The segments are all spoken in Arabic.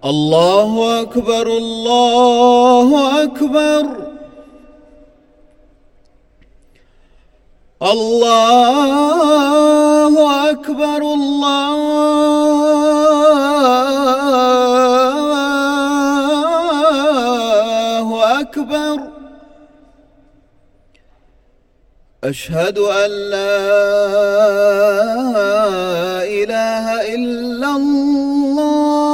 الله أكبر الله أكبر الله أكبر الله أكبر. أشهد أن لا إله إلا الله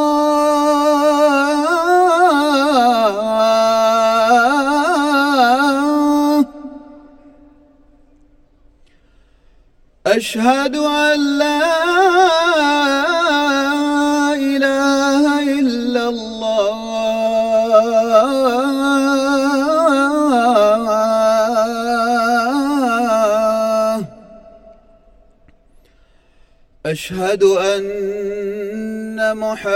أشهد أن لا إله إلا الله أشهد أن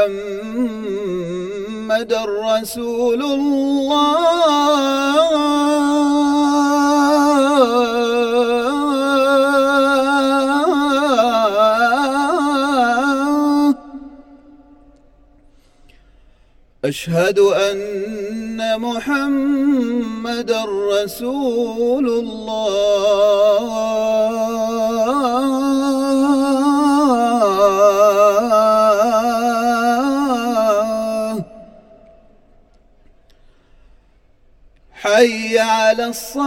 محمدًا رسول الله أشهد أن محمدًا رسول الله. حي على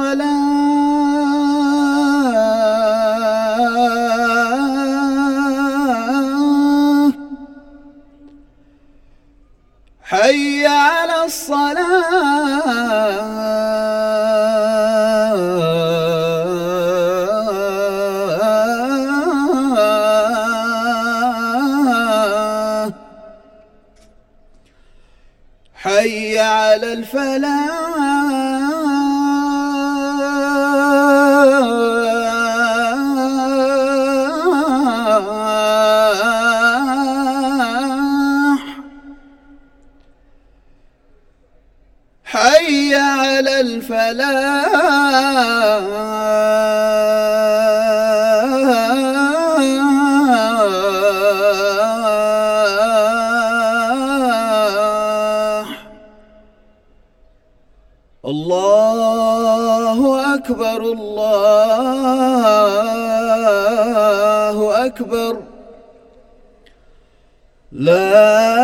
الصلاة حي على الصلاة حي على الفلاح حي على الفلاح. الله أكبر الله أكبر. لا